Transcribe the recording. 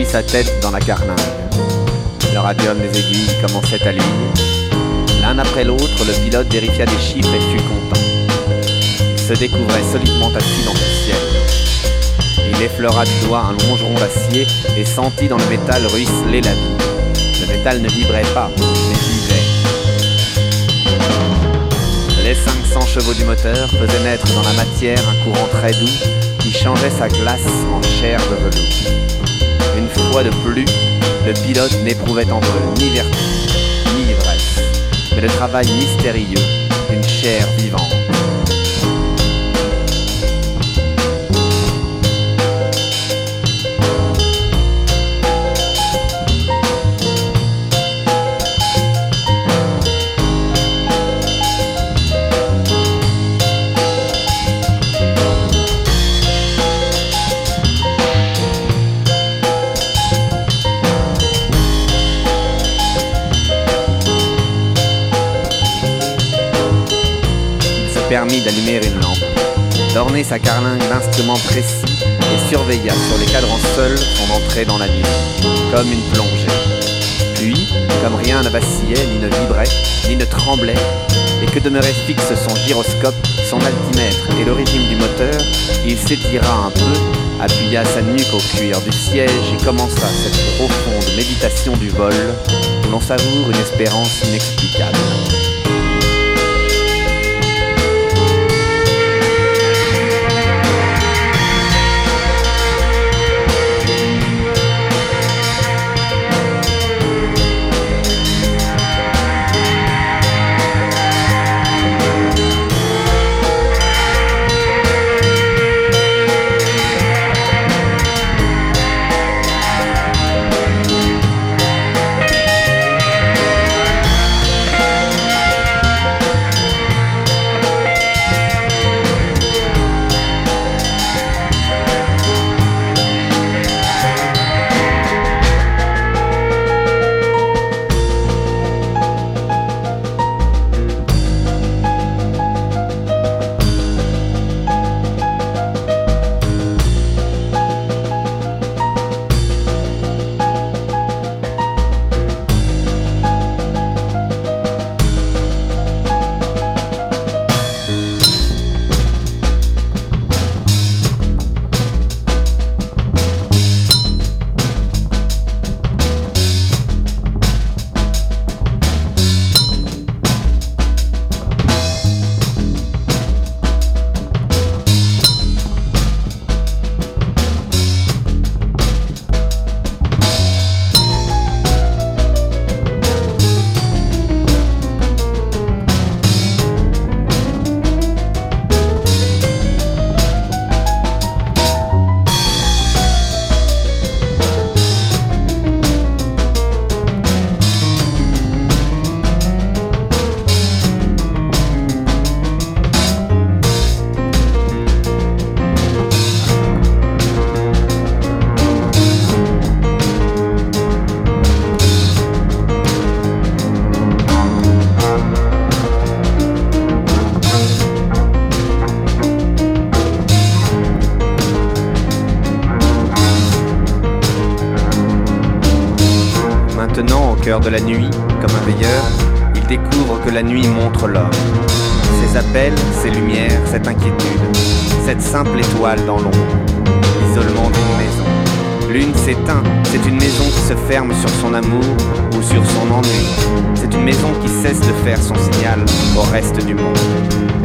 sa tête dans la carlingue. Le radium des aiguilles commençait à luire. L'un après l'autre, le pilote vérifia des chiffres et fut content. Il se découvrait solidement assis dans le ciel. Il effleura du doigt un longeron d'acier et sentit dans le métal ruisseler la vie. Le métal ne vibrait pas, mais vivait. Les 500 chevaux du moteur faisaient naître dans la matière un courant très doux qui changeait sa glace en chair de velours. Une fois de plus, le pilote n'éprouvait en eux ni vertige, ni ivresse, mais le travail mystérieux d'une chair vivante. Permit d'allumer une lampe, d'orner sa carlingue d'instruments précis et surveilla sur les cadrans seuls son entrée dans la nuit, comme une plongée. Puis, comme rien ne vacillait, ni ne vibrait, ni ne tremblait, et que demeurait fixe son gyroscope, son altimètre et le régime du moteur, il s'étira un peu, appuya sa nuque au cuir du siège et commença cette profonde méditation du vol, où l'on savoure une espérance inexplicable. Maintenant, au cœur de la nuit, comme un veilleur, il découvre que la nuit montre l'homme. Ses appels, ses lumières, cette inquiétude, cette simple étoile dans l'ombre, l'isolement d'une maison. L'une s'éteint, c'est une maison qui se ferme sur son amour ou sur son ennui. C'est une maison qui cesse de faire son signal au reste du monde.